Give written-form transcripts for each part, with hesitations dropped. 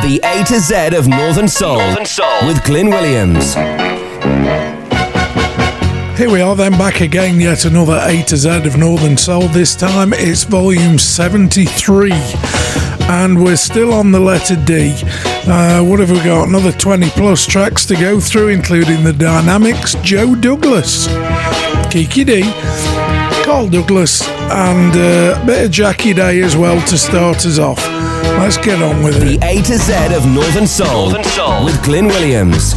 The A to Z of Northern Soul, with Glyn Williams. Here we are then, back again, yet another A to Z of Northern Soul. This time it's volume 73 and we're still on the letter D. What have we got? Another 20 plus tracks to go through, including the Dynamics, Joe Douglas, Kiki D, Carl Douglas, and a bit of Jackie Day as well to start us off. Let's get on with it. The A to Z of Northern Soul, with Glyn Williams.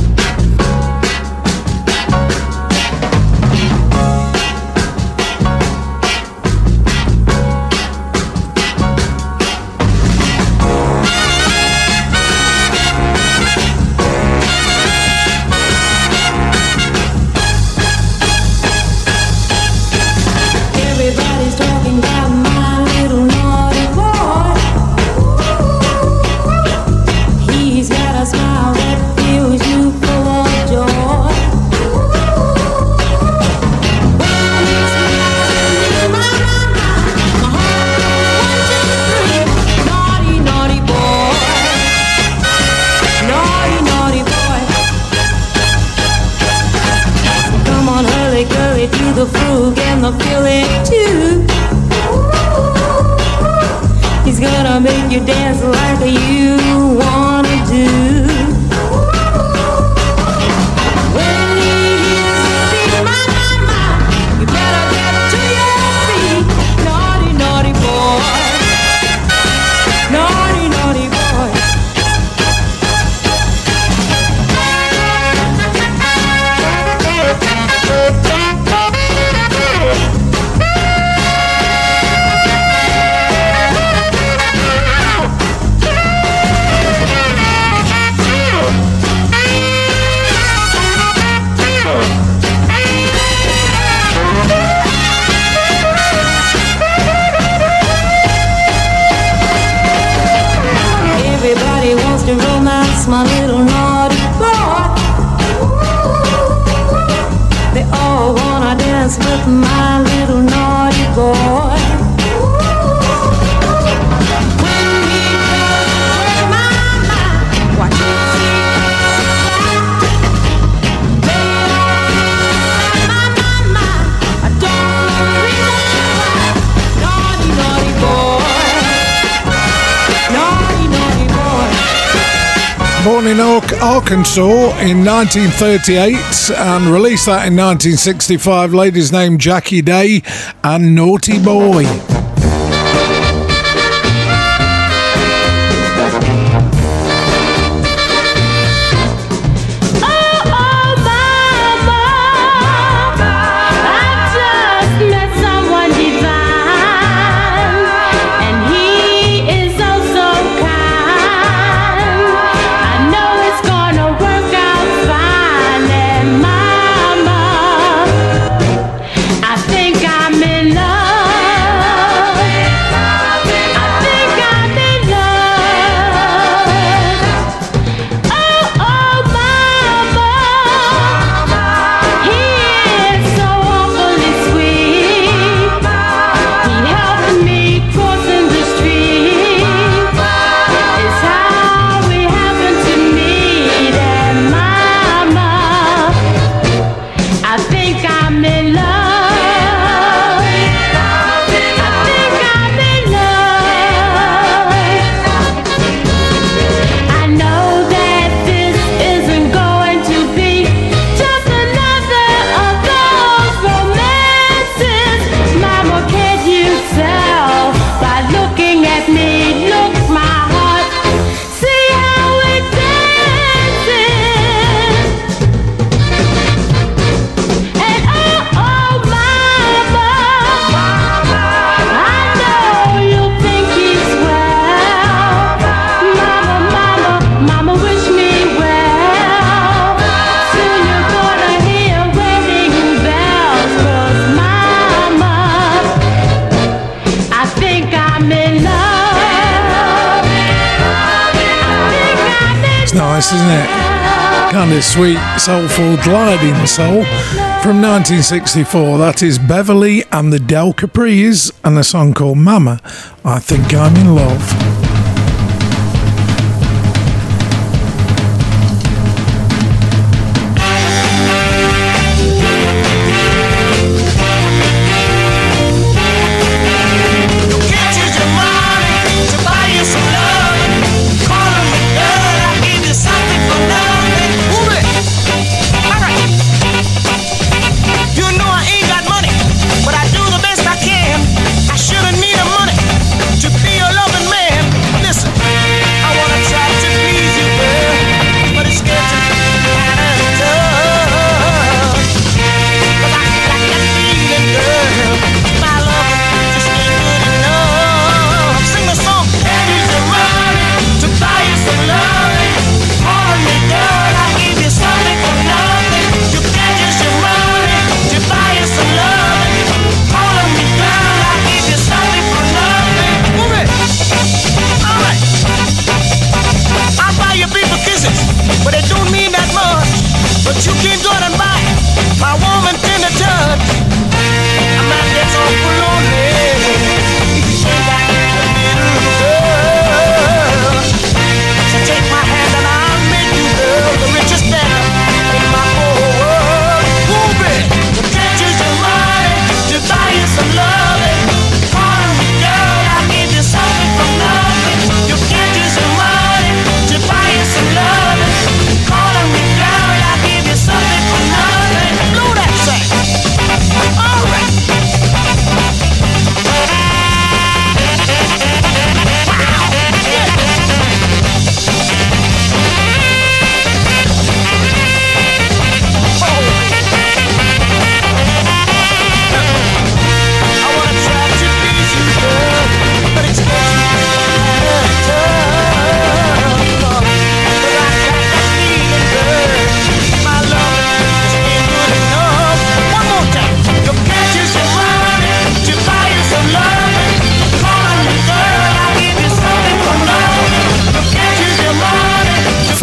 Born in Arkansas in 1938 and released that in 1965. Ladies named Jackie Day and Naughty Boy. Nice, isn't it? Kind of sweet, soulful, gliding soul from 1964. That is Beverly and the Del Capris and a song called Mama, I Think I'm in Love.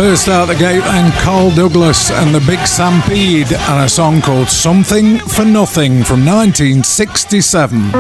First out the gate, then Carl Douglas and the Big Stampede, and a song called Something for Nothing from 1967.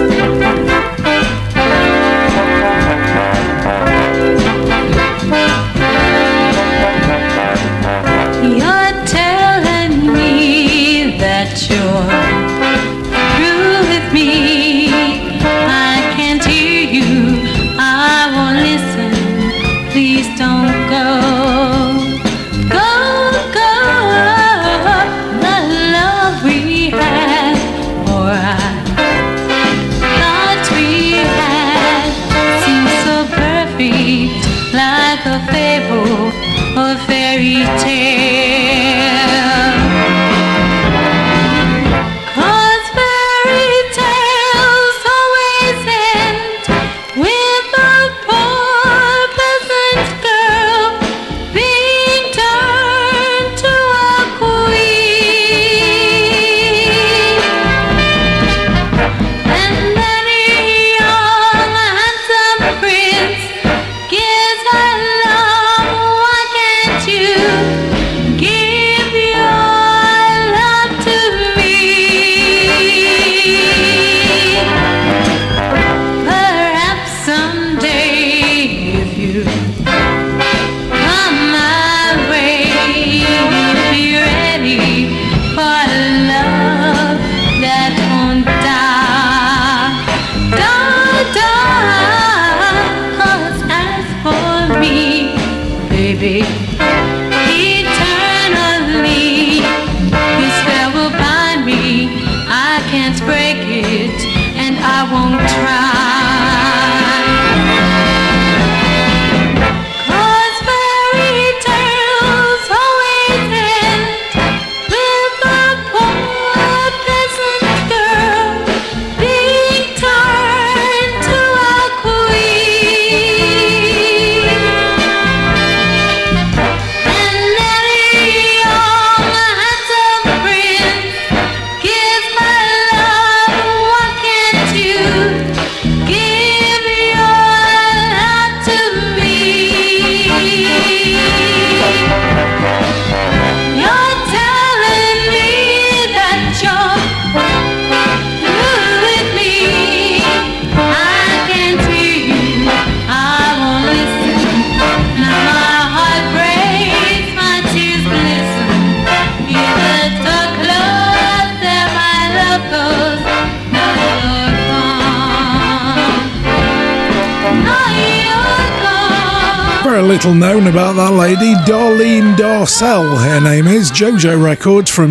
Little known about that lady, Darlene Darcel, her name is, JoJo Records from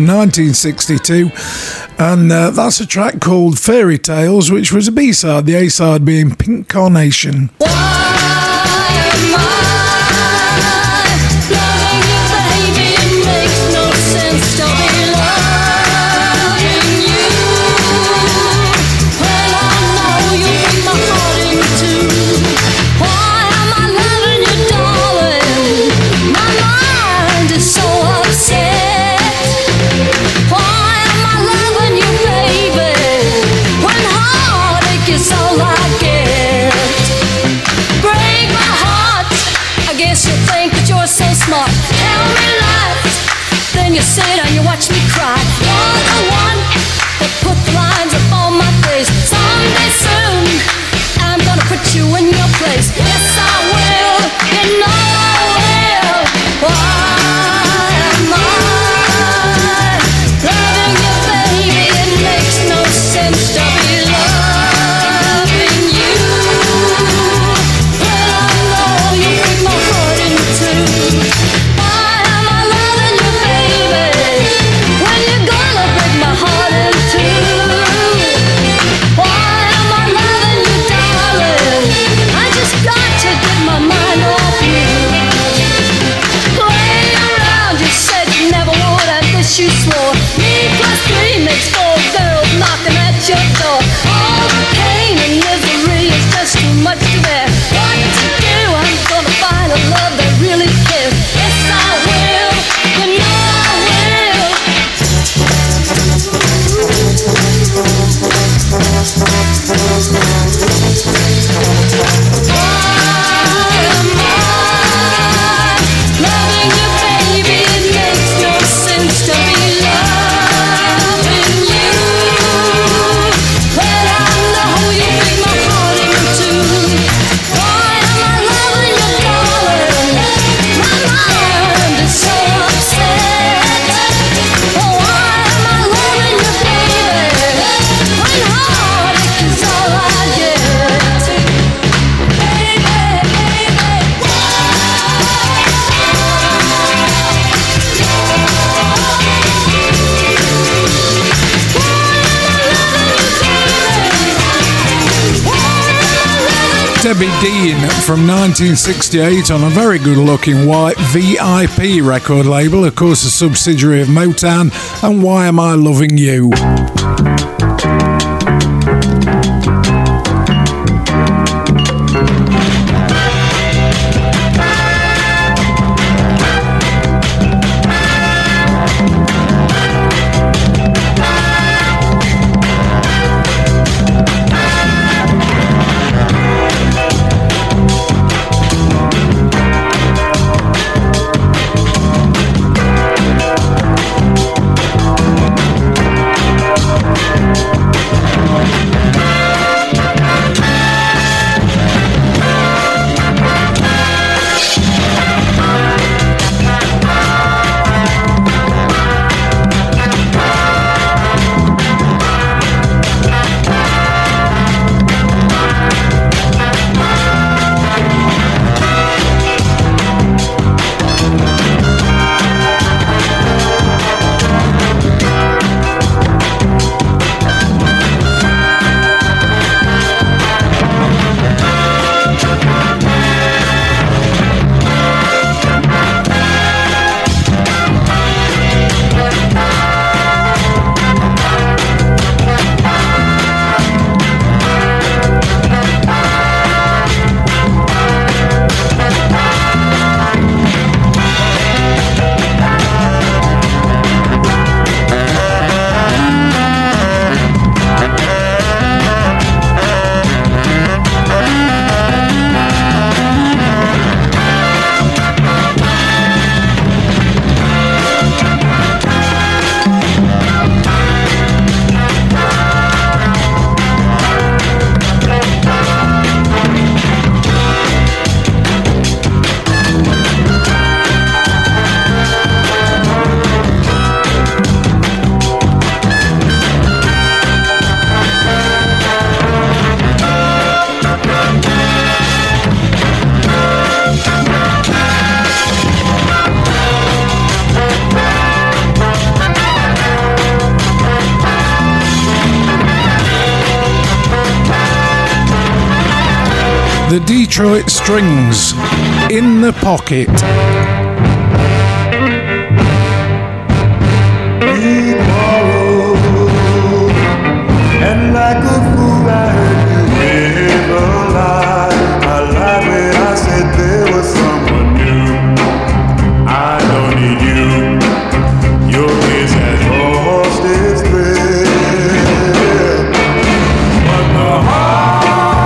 1962, and that's a track called Fairy Tales, which was a B-side, the A-side being Pink Carnation. You sit and you watch me cry. You're the one that put the lines up on my face. Someday soon I'm gonna put you in your place. Yes, I will. You know I will. Why am I loving you, baby? It makes no sense to be loving you. Well, I know you break my heart in two. To Debbie Dean from 1968 on a very good-looking white VIP record label, of course a subsidiary of Motown, and Why Am I Loving You? The Detroit Strings, In the Pocket. We quarreled, and like a fool I heard you live a lie. I lied when I said there was someone new. I don't need you. Your kiss has lost its thrill. But the heart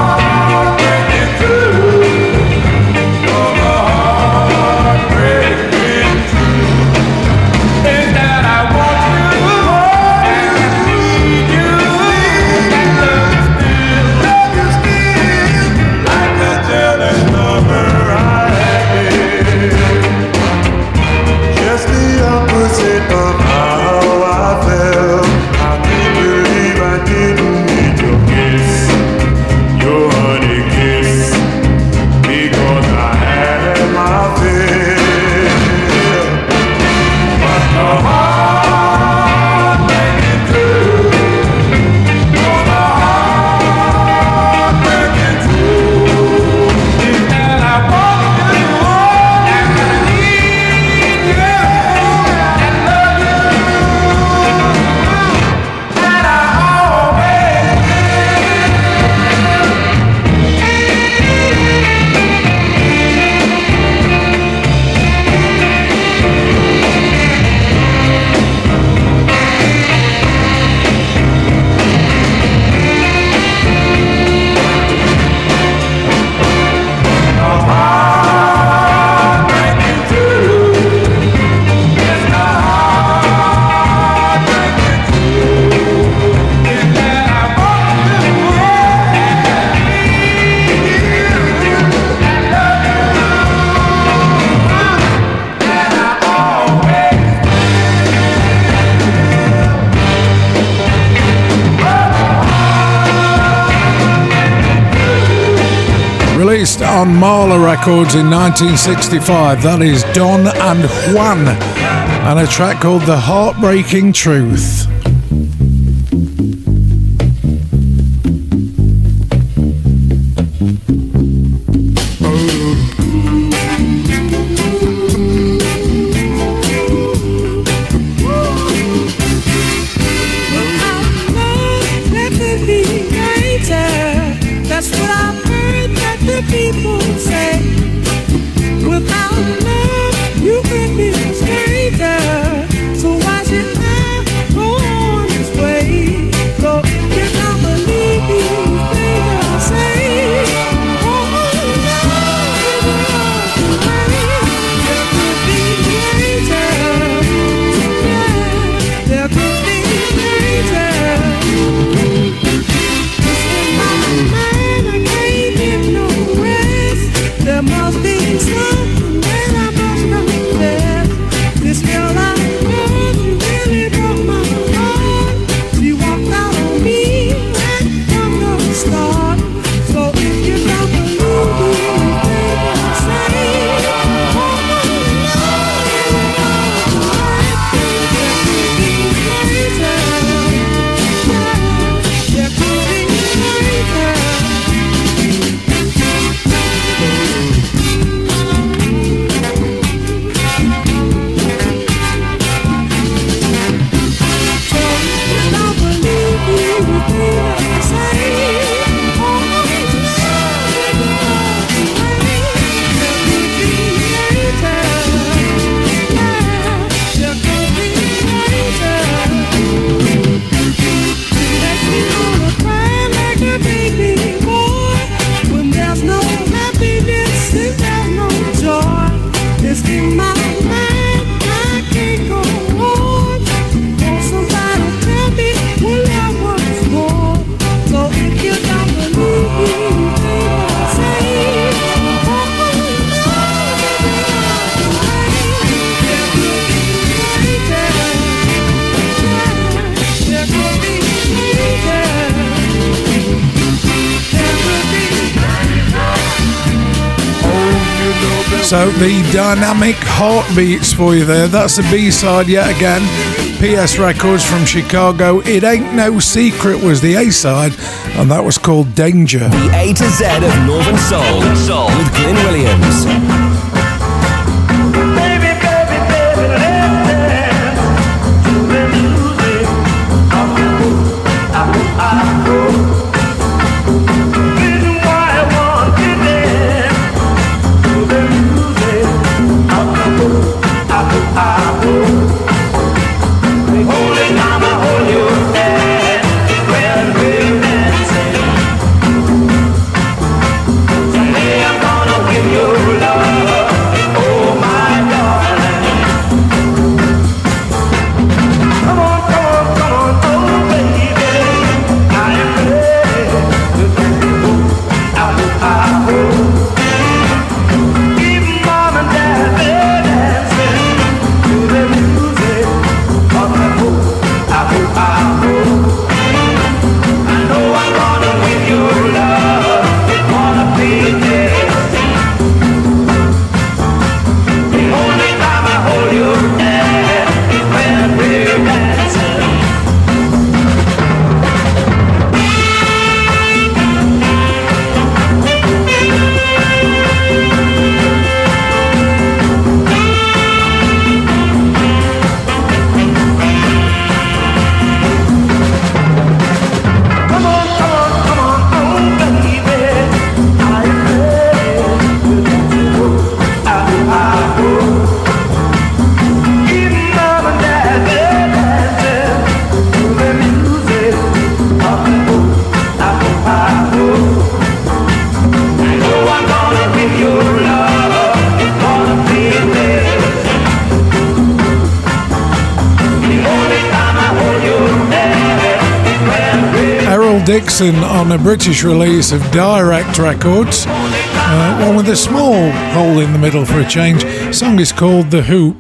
Released on Marla Records in 1965, that is Don and Juan, and a track called The Heartbreaking Truth. So the dynamic heartbeats for you there. That's the B-side yet again. PS Records from Chicago. It Ain't No Secret was the A-side, and that was called Danger. The A to Z of Northern Soul with Glyn Williams. Dixon on a British release of Direct Records, one with a small hole in the middle for a change. The song is called The Hoop.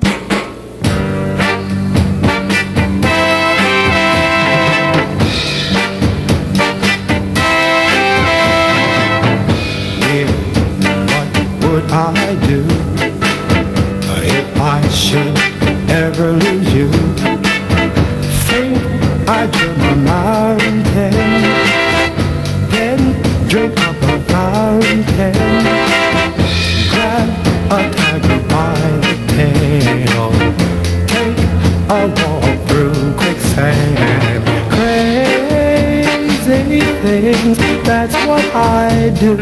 What would I do if I should ever lose you? Think I dream a mountain, then drink up a fountain, grab a tiger by the tail, take a walk through quicksand. Crazy things, that's what I do.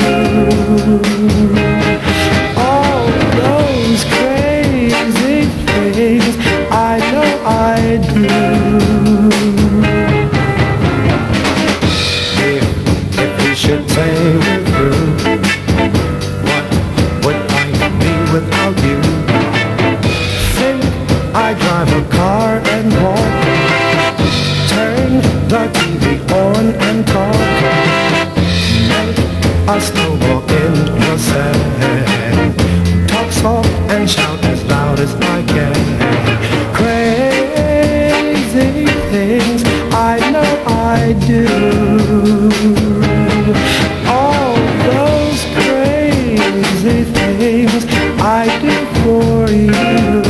All those crazy things I know I do. If we should say we're through, what would life be without you? Think I drive a car and walk, turn the TV on and talk, make a snowball in the sand, talk soft and shout as loud as I can. Crazy things I know I do. All those crazy things I do for you.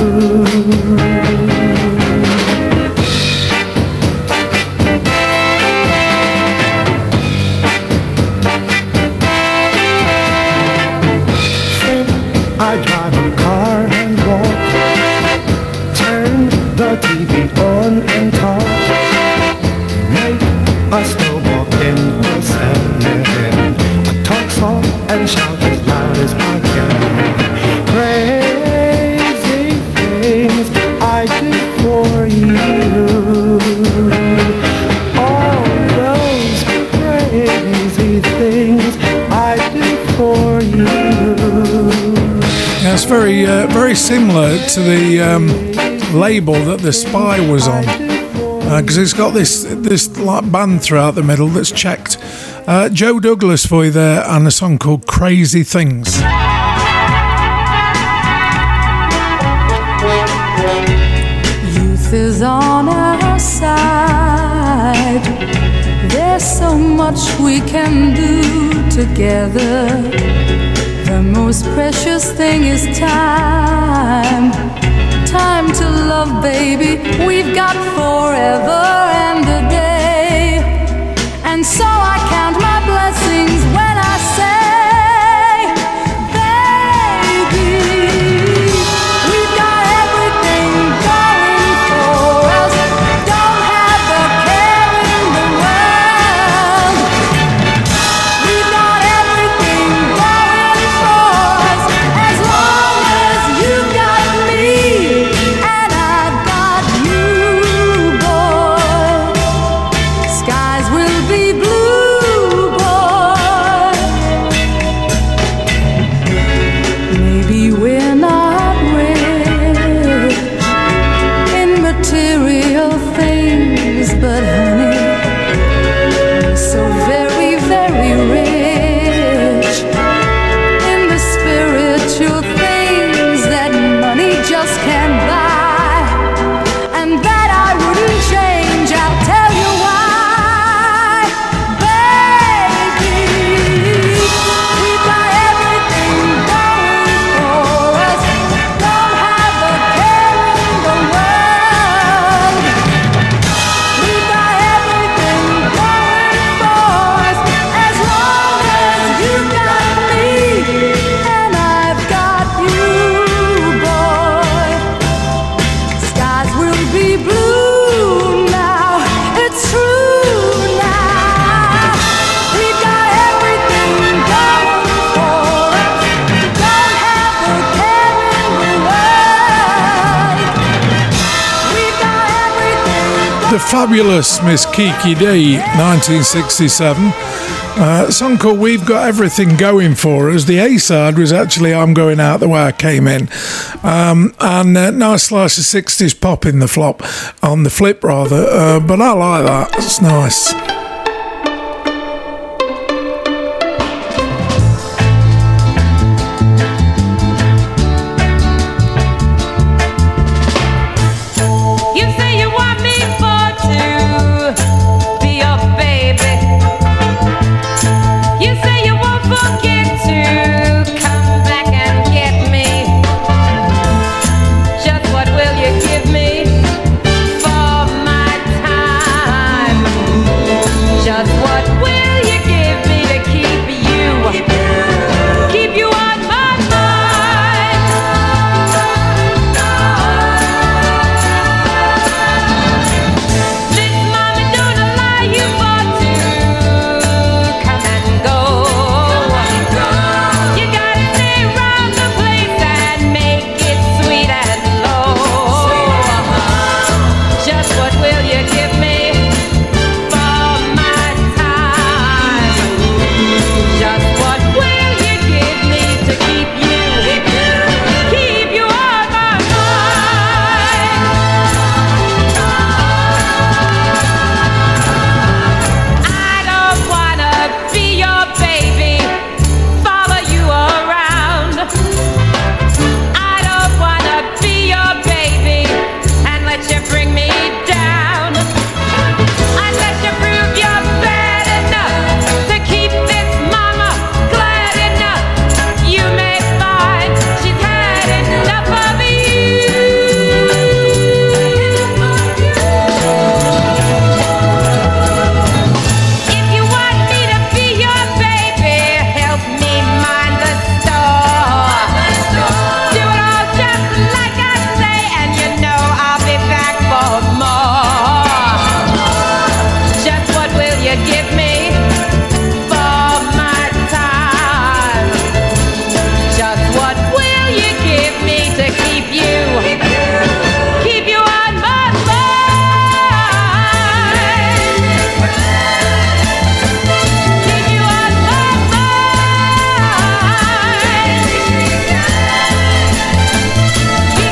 I drive a car and walk, turn the TV on and talk, make a snowball in the sand, I talk soft and shout as loud as I can. Crazy things I do for you. All those crazy things I do for you. It's very similar to the label that The Spy was on, because it's got this like band throughout the middle that's checked. Joe Douglas for you there, and a song called Crazy Things. Youth is on our side. There's so much we can do together. The most precious thing is time. Time to love, baby. We've got forever and a day. And so I count my blessings when I say, baby, we've got everything going for us. Don't have a care in the world. We've got everything going for us, as long as you've got me and I've got you, boy. Skies will be blue, boy. Maybe we're not rich in material things, but honey, we're so very, very rich in the spiritual things that money just can't buy, and that I wouldn't change. I'll tell you why, baby. We've got everything going for us. Don't have a care in the world. We've got everything going for us, as long as you've got me and I've got you, boy. Skies will be blue now, it's true now. We've got everything going for us. Don't have a care in the world. We've got everything The fabulous Miss Kiki D, 1967. A song called We've Got Everything Going For Us. The A-side was actually I'm Going Out the Way I Came In. And nice slice of 60s pop in the flop, on the flip rather. But I like that, it's nice. You say you want me for to be your baby. You say you won't forget to come back and get me. Just what will you give me for my time?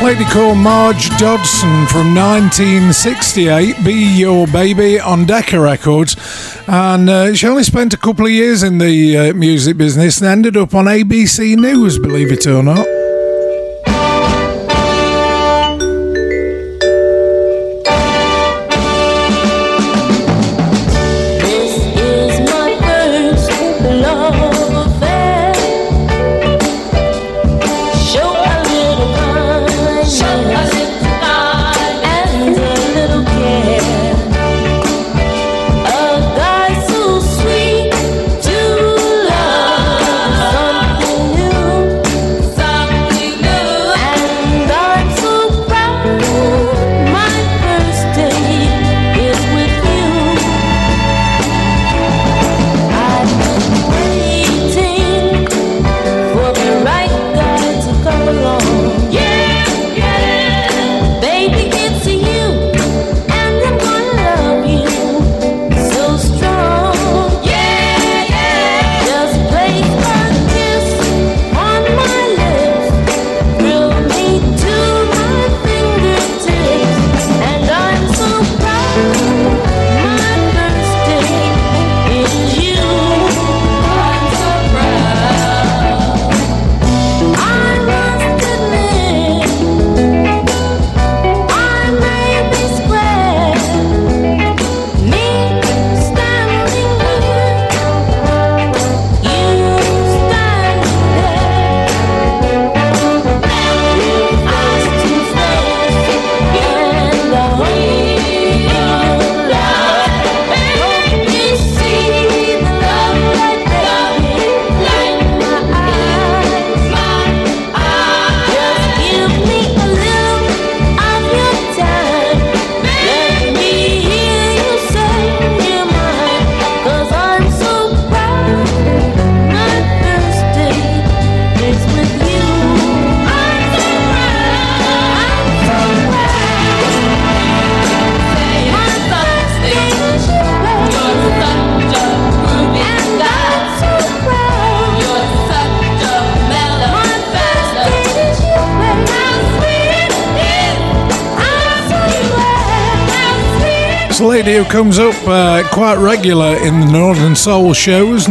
lady called Marge Dodson from 1968, Be Your Baby, on Decca Records. And she only spent a couple of years in the music business and ended up on ABC News, believe it or not. Lady who comes up quite regular in the Northern Soul shows,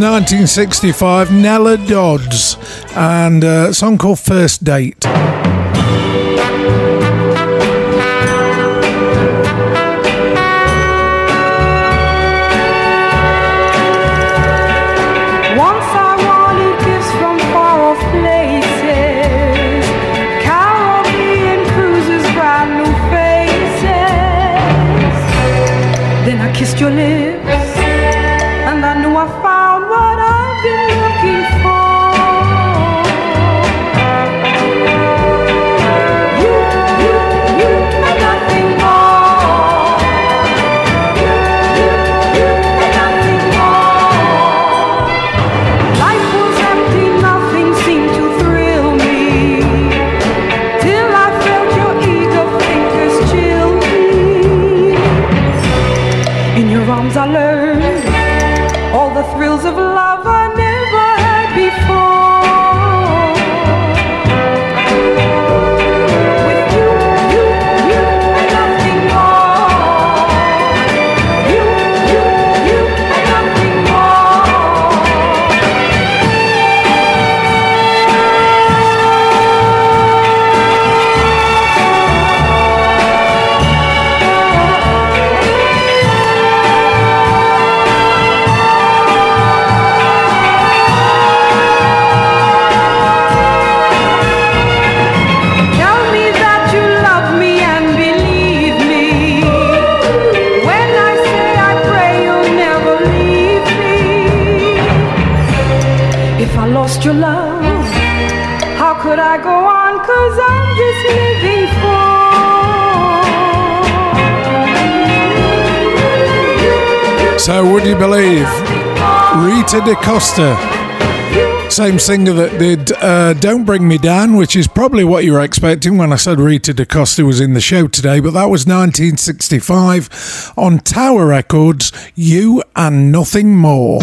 1965, Nella Dodds, and a song called First Date. Kissed your lips, and I knew I found what I've been looking for. You, and nothing more. You, and nothing more. Life was empty, nothing seemed to thrill me, till I felt your eager fingers chill me. In your arms I learned all the thrills of love I never had before. With you, and nothing more. You, and nothing lost your love, how could I go on? 'Cause I'm just living for. So would you believe Rita DaCosta, same singer that did Don't Bring Me Down, which is probably what you were expecting when I said Rita DaCosta was in the show today, but that was 1965 on Tower Records, You and Nothing More.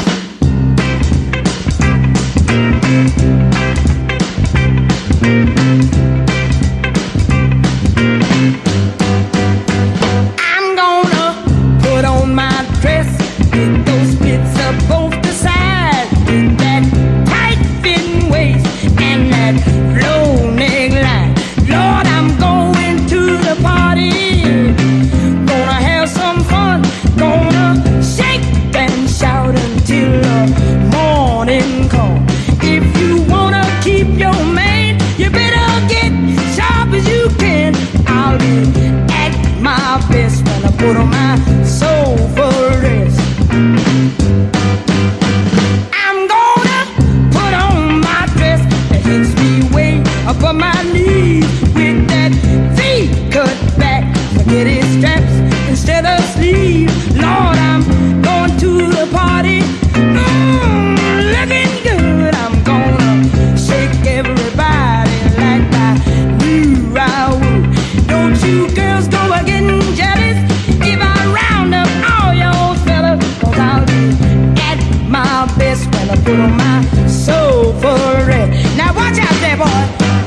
knees with that V-cut back. Forget his straps instead of sleeves. Lord, I'm going to the party. Looking good. I'm gonna shake everybody like I knew I would. Don't you girls go a getting jealous if I round up all your fellas, 'cause I'll be at my best when I put on my soul for red. Now watch out there, boy.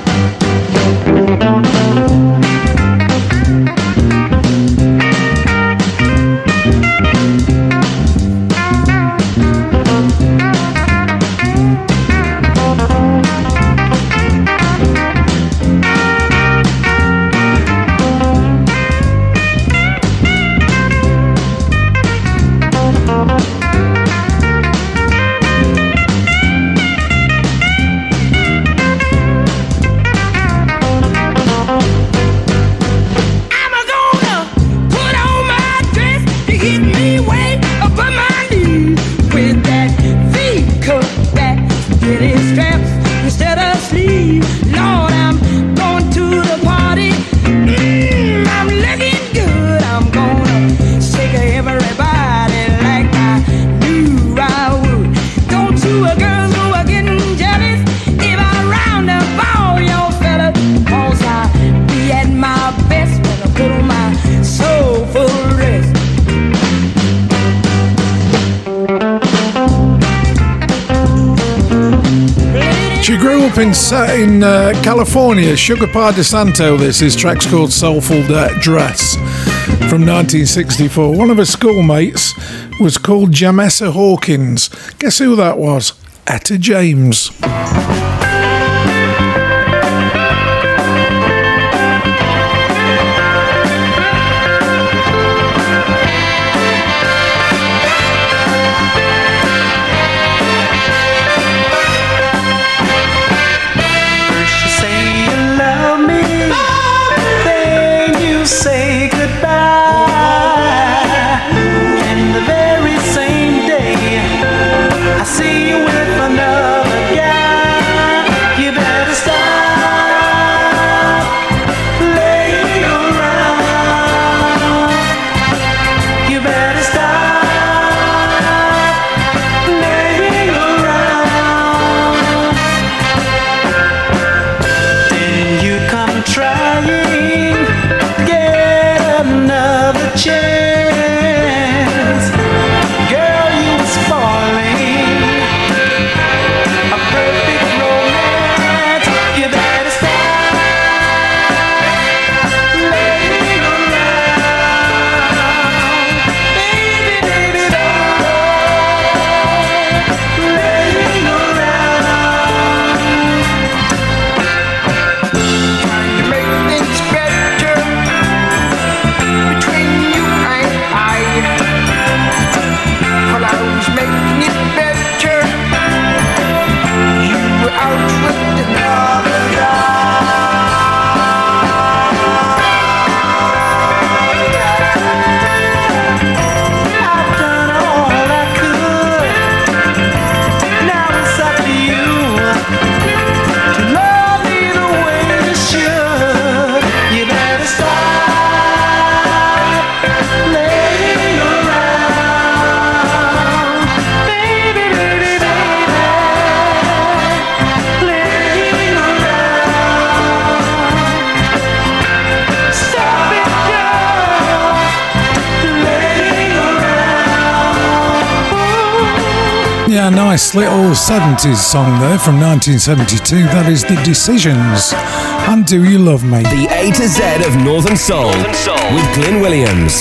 She grew up in California, Sugar Pie DeSanto. This track's called Soulful Dress from 1964. One of her schoolmates was called Jamessa Hawkins. Guess who that was? Etta James. Say goodbye, and the very same day I see you with another guy. You better stop laying around. You better stop laying around. Then you come trying another chance. Girl, you were spoiling a perfect romance. You better stop laying around. Baby, baby, don't laying around. Trying to make things better between you and I. Well, I was making it better. You were out with another guy. I've done all I could. Now it's up to you to love me the way you should. You better stop laying around. Baby, baby, baby, laying around. Stop it, girl, laying around. Yeah, nice little 70s song there from 1972. That is The Decisions. And Do You Love Me? The A to Z of Northern Soul with Glyn Williams.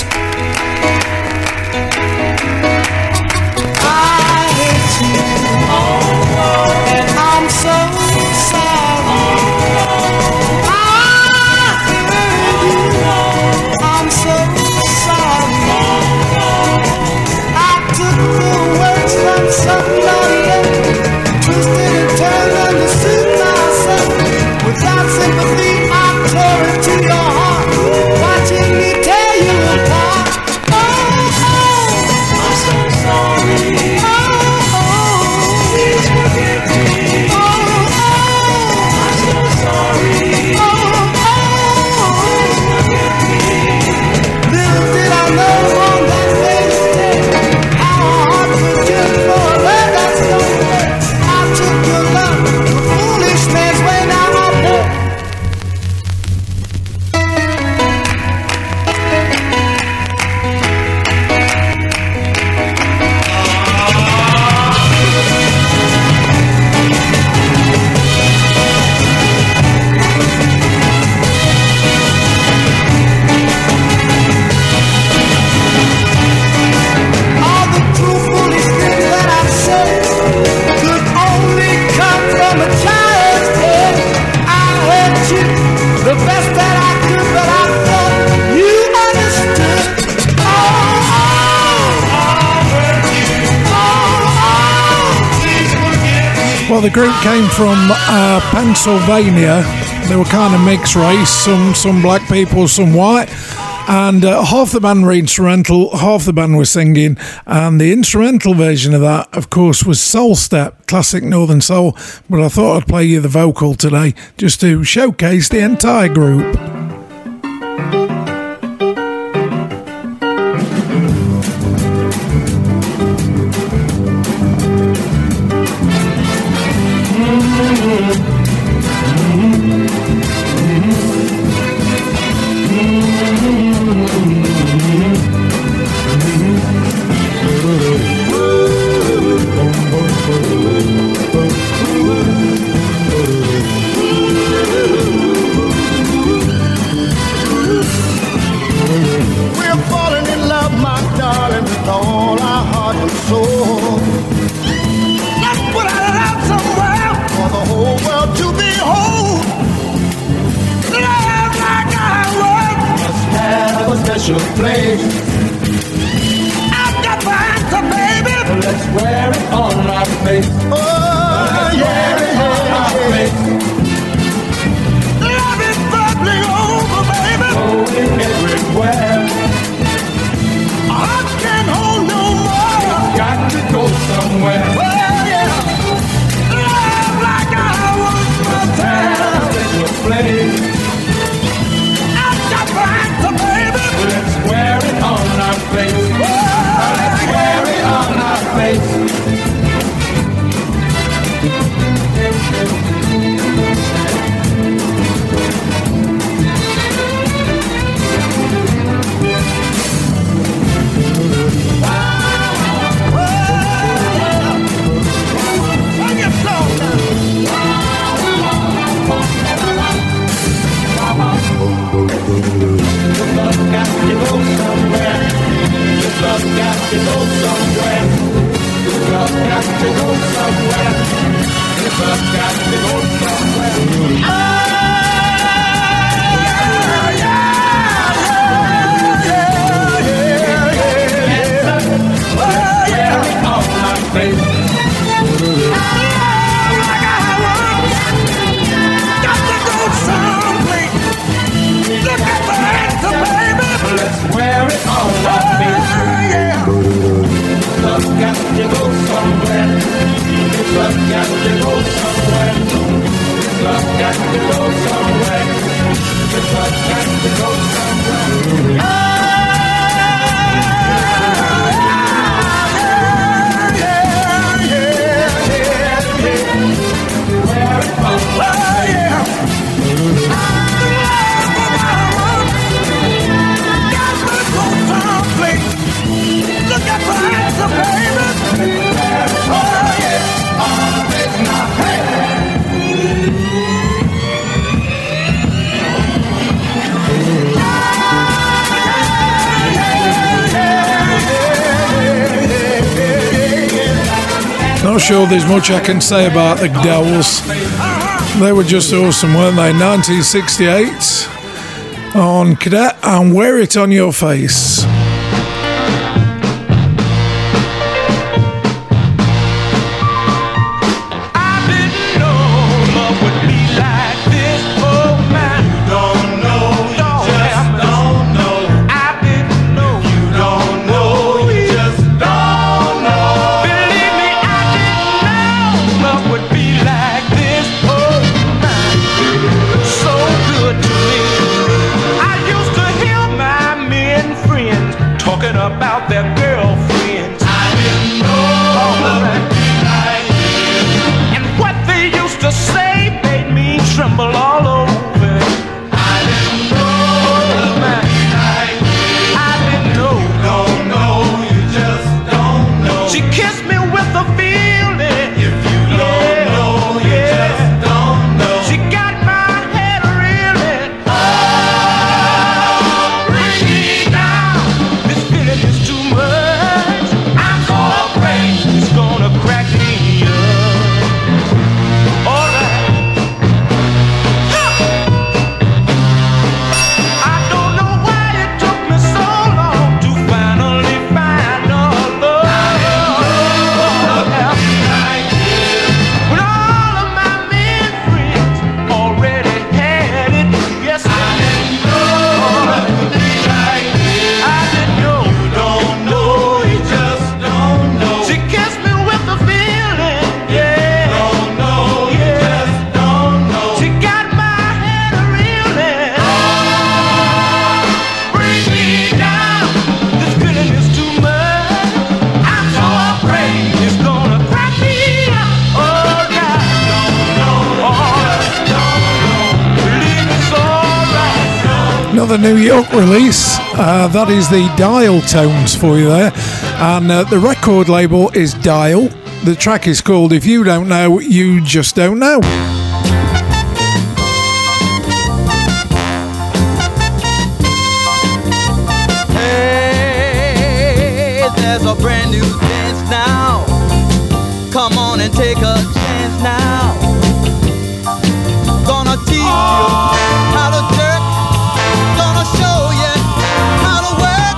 I'm so sorry. I hurt you. I'm so sorry. I took the words from somebody else, twisted and turned and deceived myself. Without sympathy, I tore it to your heart, watching me tear you apart. the group came from Pennsylvania. They were kind of mixed race, some black people, some white. And half the band were instrumental, half the band were singing. And the instrumental version of that, of course, was Soul Step, classic Northern Soul. But I thought I'd play you the vocal today just to showcase the entire group. Not sure there's much I can say about the Dowells. They were just awesome, weren't they? 1968 on Cadet and Wear It On Your Face. Friends Another New York release. That is the Dial Tones for you there. And the record label is Dial. The track is called If You Don't Know, You Just Don't Know. Hey, there's a brand new dance now. Come on and take a chance now. Gonna teach you how to jerk. Gonna show you how to work.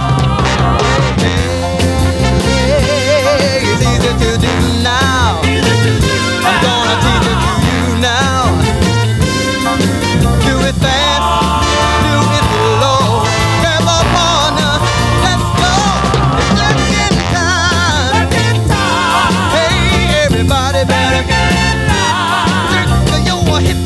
Hey, it's easy to do now. I'm gonna teach it to you now. Do it fast, do it slow. Grab a partner, let's go. It's looking time. Hey, everybody better jerk your hips.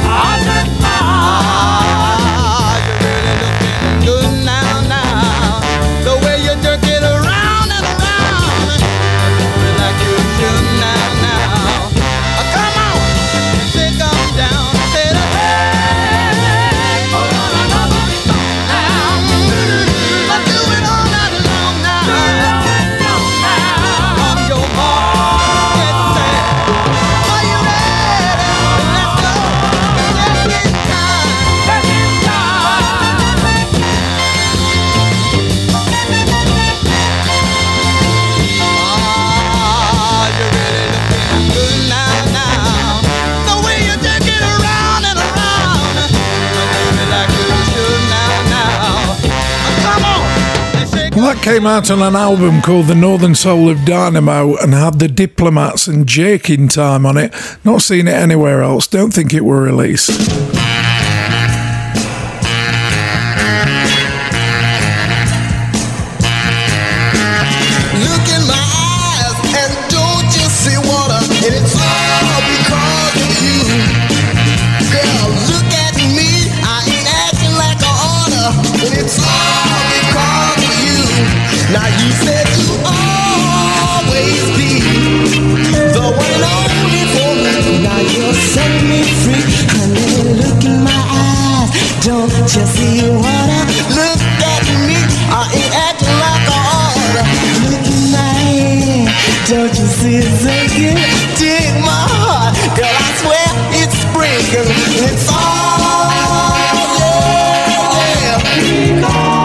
That came out on an album called The Northern Soul of Dynamo and had the Diplomats and Jake in Time on it. Not seen it anywhere else. Don't think it were released. Look in my eyes and don't you see water? And it's all because of you. Girl, look at me. I ain't acting like I oughta. And it's all because of you. Now you said you always be the one and only for me. Now you're setting me free. Honey, look in my eyes. Don't you see water? Look at me. I ain't acting like I oughta. Look in my hand. Don't you see it sinking? Dig my heart. Girl, I swear it's breaking. It's all, yeah.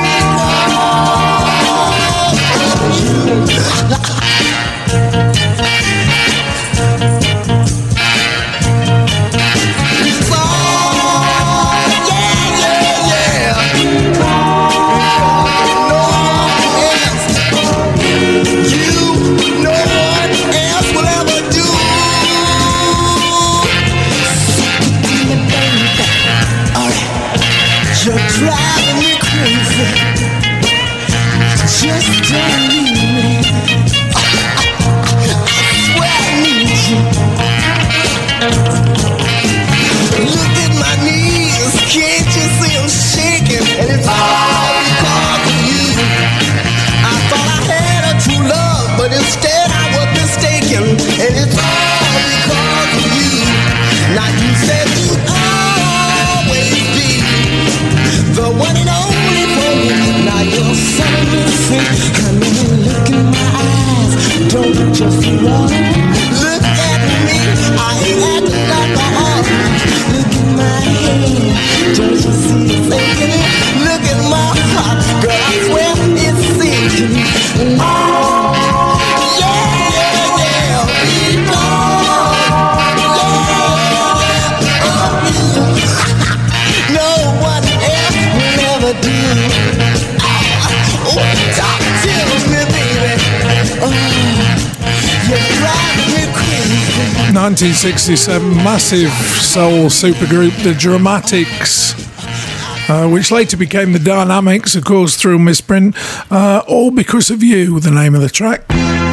You're driving me crazy. Just don't leave me. I swear I need you. Look at my knees. Can't you see I'm shaking? And it's all because of you. I thought I had a true love, but instead I was mistaken. And it's all because of you. Now you said you always be the one and only for me. Now you're setting me free. Come in, look in my eyes. Don't you just love? Look at me. I ain't acting like I ought. Look in my head. Don't you see it sinking? Look at my heart. Girl, I swear it's sinking. Oh, yeah, yeah, yeah. No one else will ever do. Talk to me, baby. You're driving me crazy. 1967, massive soul supergroup, The Dramatics, which later became The Dynamics, of course, through misprint. All Because of You, the name of the track.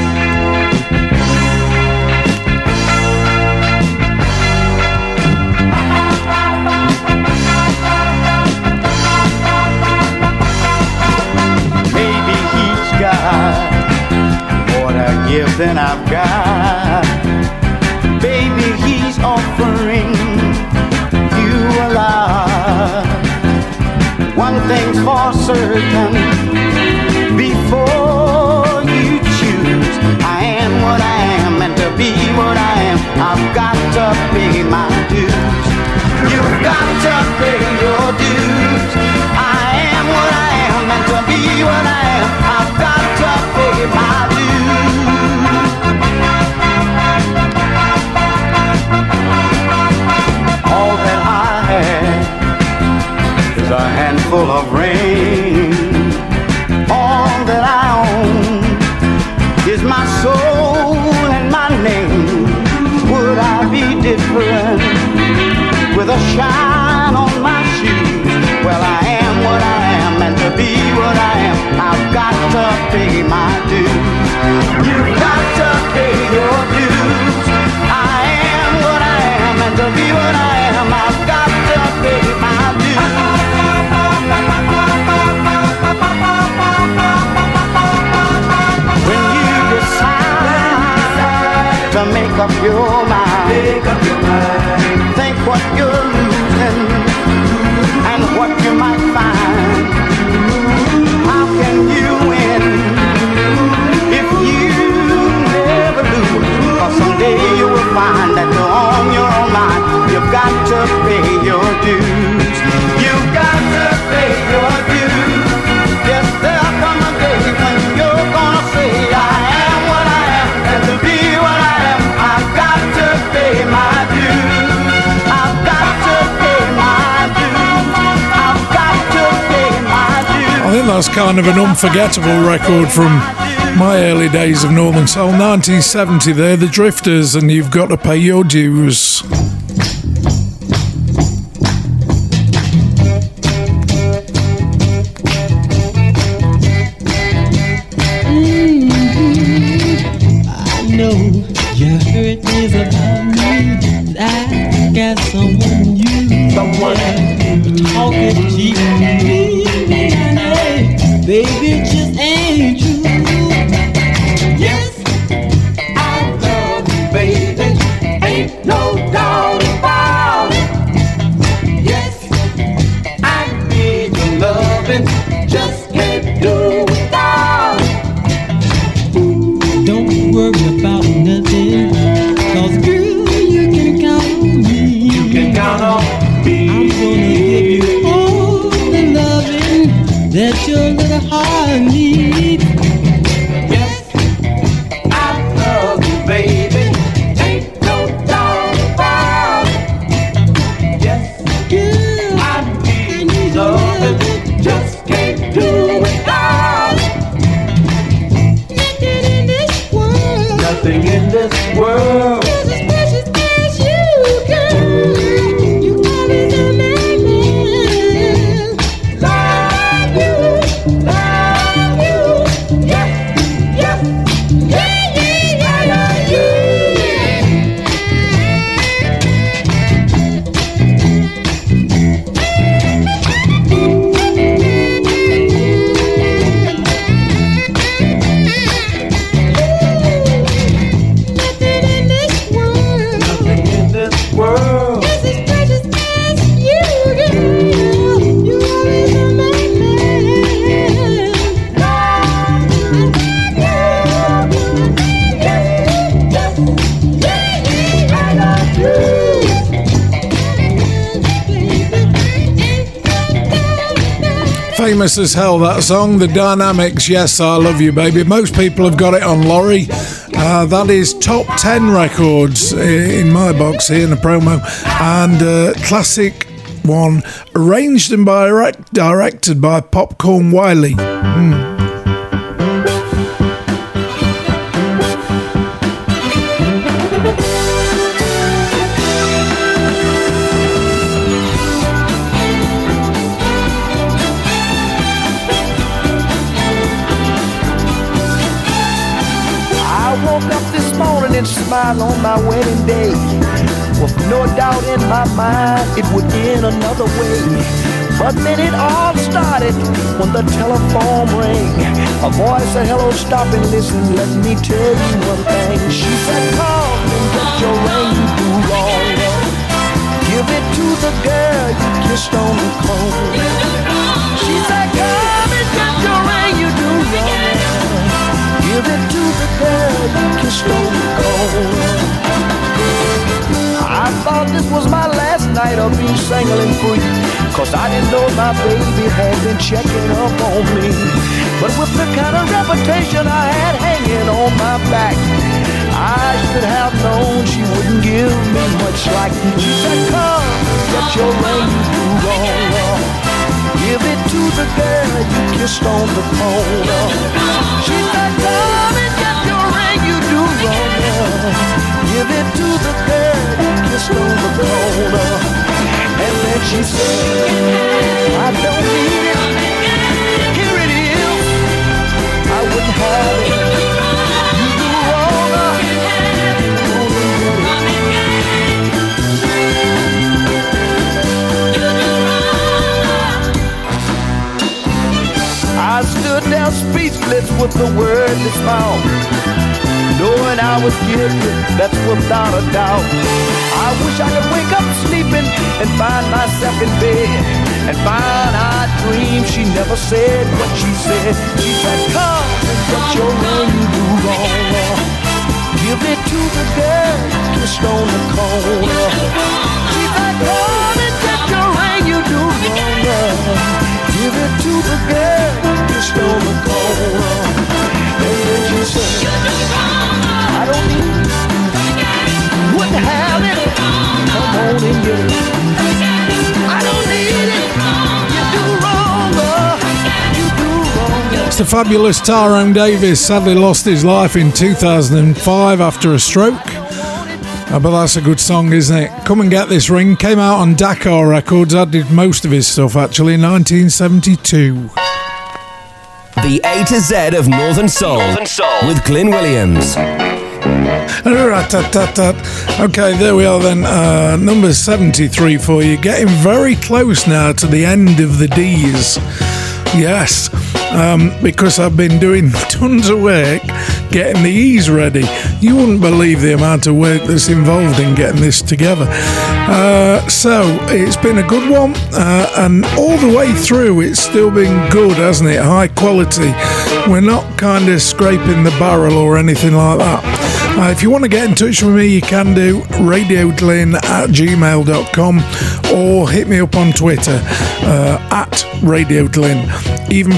Than I've got. Baby, he's offering you a lot. one thing's for certain. Before you choose, I am what I am, and to be what I am, I've got to pay my dues. You've got to pay your dues. I am what I am, and to be what I am, I've got to pay my dues. All that I have is a handful of rain. All that I own is my soul and my name. Would I be different with a shine on my shoes? Well, I am what I am, and to be what I am, I've got to pay my dues. You've got to pay your dues. I am what I am, and to be what I am, I've got to pay my dues. When you decide to make up your mind, think what you're losing and what you might find. How can you win if you never lose? 'Cause someday you will find that you're on your own mind. You've got to pay your dues. You've got to pay your dues. Yes, there'll come a day when you're gonna say, I am what I am, and to be what I am, I've got to pay my dues. I've got to pay my dues. I've got to pay my dues. I think that's kind of an unforgettable record from my early days of Northern Soul. 1970 there, The Drifters, and You've Got to Pay Your Dues. I know you heard things about me. I got someone you talking cheap. Baby, it just ain't true. Yes, I love you, baby. Ain't no doubt about it. Yes, I need your loving. Just can't do without it. Don't worry about nothing, 'cause girl, you can count on me. You can count on me. I'm gonna give you all the loving that your little heart needs. Yes, I love you, baby. Ain't no doubt about it. Yes, Girl, I need your loving. Just can't do without it. nothing in this world Nothing in this world is as precious as you, girl. You always a man. love you, yes, yes, yeah, I love you. Nothing in this world Nothing in this world is as precious as you, girl. You always a man. Famous as hell, that song, The Dynamics, Yes, I Love You, Baby. Most people have got it on Laurie. That is top 10 records in my box here in the promo. And classic one, arranged and directed by Popcorn Wiley. I woke up this morning and smiled on my wedding day, with no doubt in my mind it would end another way. But then it all started when the telephone rang. A voice said, hello, stop and listen, let me tell you one thing. She said, come and get your ring you do wrong. Give it to the girl you kissed on the corner. be single and free. Cause I didn't know my baby had been checking up on me. But with the kind of reputation I had hanging on my back, I should have known she wouldn't give me much slack. She said, come, get your ring, you do wrong. Give it to the girl you kissed on the corner. She said, come and get your ring, you do wrong. Give it to the girl you kissed on the corner. And then she said, I don't need it. Here it is. I wouldn't have it. You do wrong. I stood there speechless with the wordless mouth, knowing I was guilty, that's without a doubt. I wish I could wake up sleeping and find myself in bed and find I dreamed she never said what she said. She said, come and get your ring, you do wrong. Give it to the girl kissed on the corner. She said, come and get your ring, you do wrong. Give it to the girl kissed on the corner. And then she said, I don't need it, wouldn't have it. Come on and get it. I don't need it. You do wrong, you do wrong. It's the fabulous Tyrone Davis. Sadly lost his life in 2005 after a stroke. But that's a good song, isn't it? Come and Get This Ring came out on Dakar Records. I did most of his stuff actually in 1972. The A to Z of Northern Soul, with Glyn Williams. Okay, there we are then. Number 73 for you. Getting very close now to the end of the D's. Yes, because I've been doing tons of work getting the E's ready. You wouldn't believe the amount of work that's involved in getting this together. So it's been a good one, and all the way through it's still been good, hasn't it? High quality. We're not kind of scraping the barrel or anything like that. If you want to get in touch with me, you can do radioglyn@gmail.com or hit me up on Twitter at radioglyn, even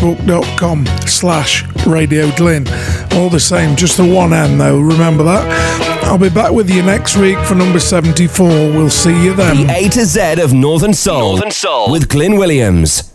facebook.com/radioglyn. All the same, just the one N though, remember that. I'll be back with you next week for number 74. We'll see you then. The A to Z of Northern Soul, with Glyn Williams.